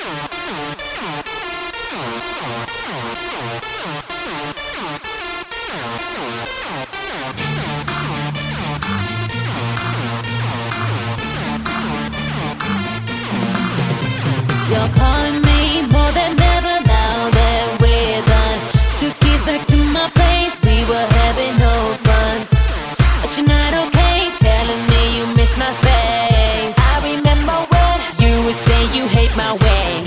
You're calling me more than ever now that we're done. Took keys back to my place, we were having no fun. But you're not okay, telling me you miss my face. I remember when you would say you hate my way.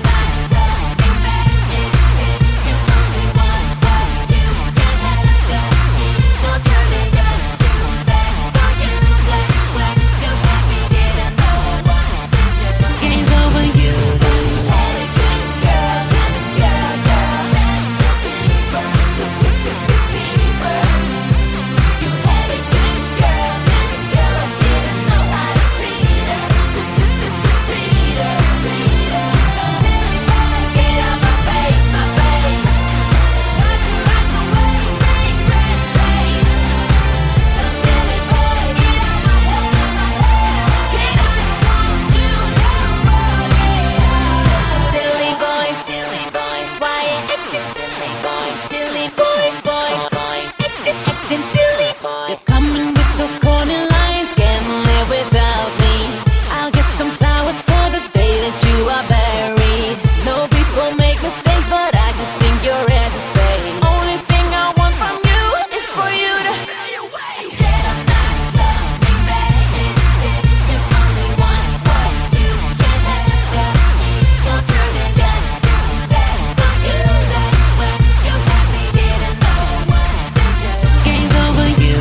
You're coming with those corny lines, can't live without me. I'll get some flowers for the day that you are buried. No, people make mistakes, but I just think your ass is fake. Only thing I want from you is for you to stay away. I said I'm not coming back. This shit, you only want what you can have. Don't turn it just to back from you. That when you had me, didn't know what to do. Game's over, you.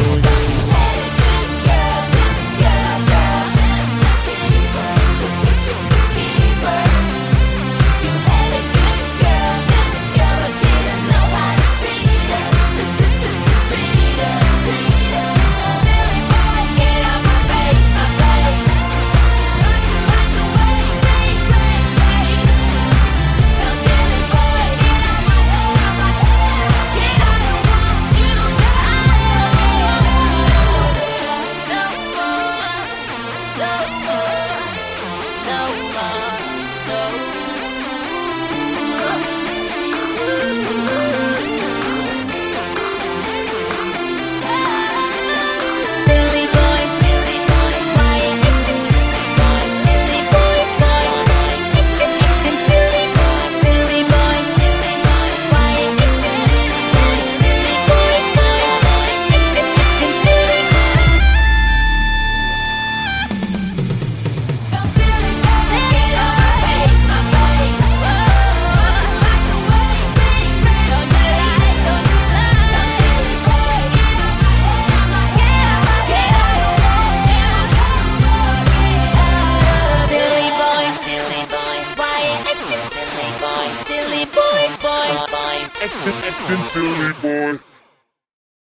Acting silly boy.